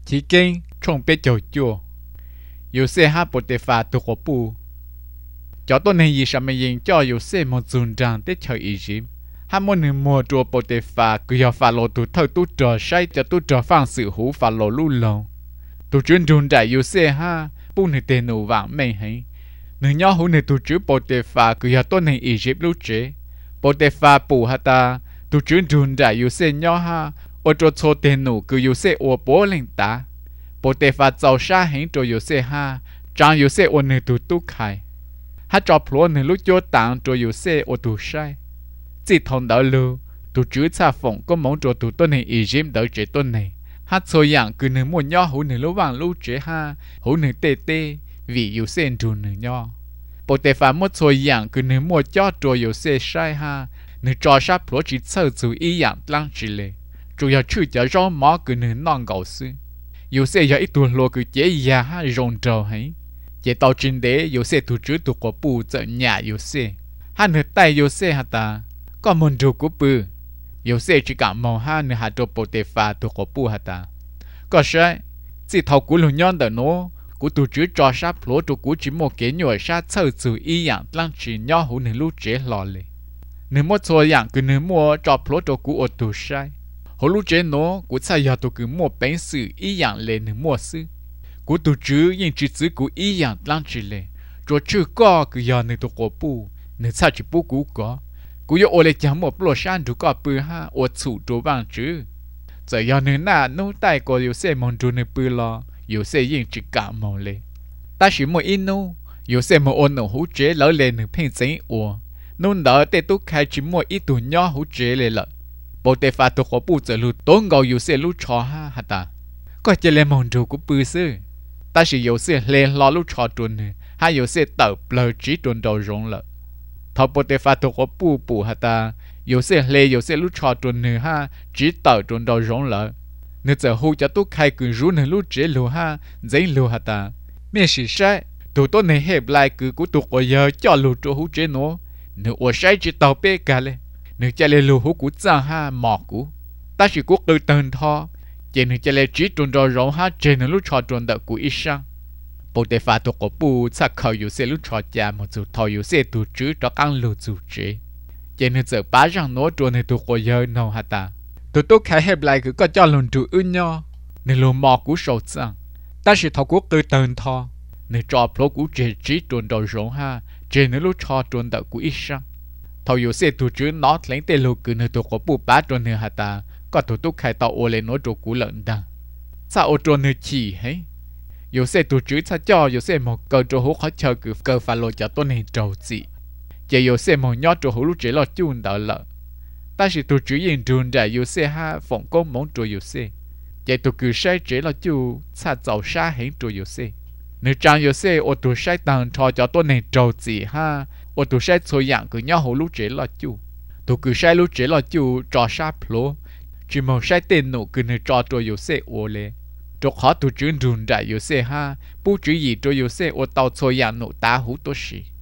chỉ kinh trong bé chầu chua yêu xe ha bộ tê pha tu cổ pu cho tôi nên gì sao mà yên cho yêu xe một dùng rằng tết chơi ý dìm ha muốn người mua chùa bộ tê pha cứ yêu pha lô tu thâu tu trò say cho tu trò phang sự hú pha lô lu lồng tu chuyên dùng đại yêu xe ha bu người tên nụ vàng mày hay người nhỏ hú người tu chữ bộ tê pha cứ yêu tôi nên ý dìm lu chế bộ tê pha bù ha ta tu chuyên dùng đại yêu xe nhỏ ha ô tô cho tên nụ cứ yêu xe ô bố lên ta bộ tê pha giàu xa hình cho yêu xe ha trang yêu xe ô người tu tu khai hát cho plo người lúc cho tặng cho yêu xe ô tu sai chỉ thằng đỡ lưu tu chữ xa phỏng có mong cho tu tôi này ý dìm đỡ chế tôi này hát xôi dạng cứ người mua nhỏ hú người lúc vàng lúc chế ha hú người tê tê vì yêu xe trùn người nhỏ bộ tê pha mất xôi dạng cứ người mua cho cho yêu xe sai ha người cho sát plo chỉ sợ chú ý dạng lăng chỉ lệ chủ yếu chữ cho rõ mỏ cứ người non gạo sư yêu xe giờ ít tu lô cứ chế ya ha rong trâu hay chế tàu trên đế yêu xe tu chữ tu có bù trợ nhà yêu xe ha người tay yêu xe ha ta có môn đồ của bự yêu xe chỉ cảm mong ha người hạt đồ bộ tê pha tu có bù ha ta có sai chỉ thầu của lùng nhon đỡ nó của tu chữ cho sát plo tu của chỉ một cái nhồi sát sợ chú ý dạng lăng chỉ nhỏ hú người lúc chế lò lệ người mua xôi dạng cứ người mua cho plo tu của ô tu sai hồ lúc chế nó của sai giờ tôi cứ mua bánh sự ý dạng lên nửa mua sư của tôi chứ nhưng chỉ giữ của ý dạng lăng chỉ lên rồi chưa có cứ giờ nửa tôi có bu nửa sao chỉ bu cũ có của yo ole chẳng một lô san đủ có bự ha ô chủ đồ vàng chứ giờ giờ nửa na nô tay có yo xe mong đồ nửa bự lo yo xe nhưng chỉ cả mong lên ta chỉ một in nô yo xe một ôn nô hú chế lỡ lên nửa phen giấy ô nôn đỡ tê tú khai chỉ một ít tủ nhỏ hú chế lên lợ bộ tê pha tu khó bù giờ lụt tốn ngầu yêu xe lụt chó ha hả ta có chơi lên mòn đồ của bự sư ta chỉ yêu xe lên lo lụt chó tuần này hai yêu xe tàu bờ chỉ tuần đầu rong lợ thọ bộ tê pha tu khó bù hả ta yêu xe lên yêu xe lụt chó tuần này ha chỉ tàu tuần đầu rong lợ nếu giờ hú cho tu khai cứ rú này lụt chế lù ha giấy lù hả ta miễn sĩ sai tụ tôi này hẹp lại cứ của tụ có giờ cho lụt cho hú chế nó nếu ở sai chỉ tàu bê cả lên nếu cha lê lù hú cú giang ha mỏ cú ta chỉ cố từ tần thọ chỉ nếu cha lê chỉ trốn rồi rong ha chỉ nếu lúc trò trốn đợi cú ít sang bộ đề pha tu cổ bù sắc khẩu yêu xe lúc trò cha một số thọ yêu xe tu chữ cho ăn lù chủ chế chỉ nếu giờ bá rằng nó trốn thì tu có giờ nào hả ta tu tu khai hẹp lại cứ có cho lần tu ươn nho nếu lù mỏ cú sầu giang ta chỉ thọ cố từ tần thọ nếu trò pro cú chỉ trốn rồi rong ha chỉ nếu lúc trò trốn đợi cú ít sang thầu yêu xe tu chữ nó lấy tên lô cứ nơi tu có bù bá tròn nơi hả ta có tu tu khai tàu ô lên nó trộn cú lợn đằng sao ô tròn nơi chỉ hay yêu xe tu chữ sao cho yêu xe một cờ trộn hú khó chờ cứ cờ pha lô cho tôi này trầu gì chỉ yêu xe một nhót trộn hú lúc chế lo chun đỡ lợ ta chỉ tu chữ yên trùn để yêu xe ha phỏng công món trộn yêu xe chỉ tu cứ sai chế lo chu sao giàu xa hình trộn yêu xe nếu trang yêu xe ô tu sai tàng cho tôi này trầu gì ha ô tu sai số dạng cứ nhau hồ lúc chế là chú tu cứ sai lúc chế là chú cho sát plo chỉ một sai tên nụ cứ nơi cho tôi yêu xe ô lệ cho khó tu chuyên run đại yêu xe ha bu chữ gì tôi yêu xe ô tàu số dạng nụ ta hú tôi xí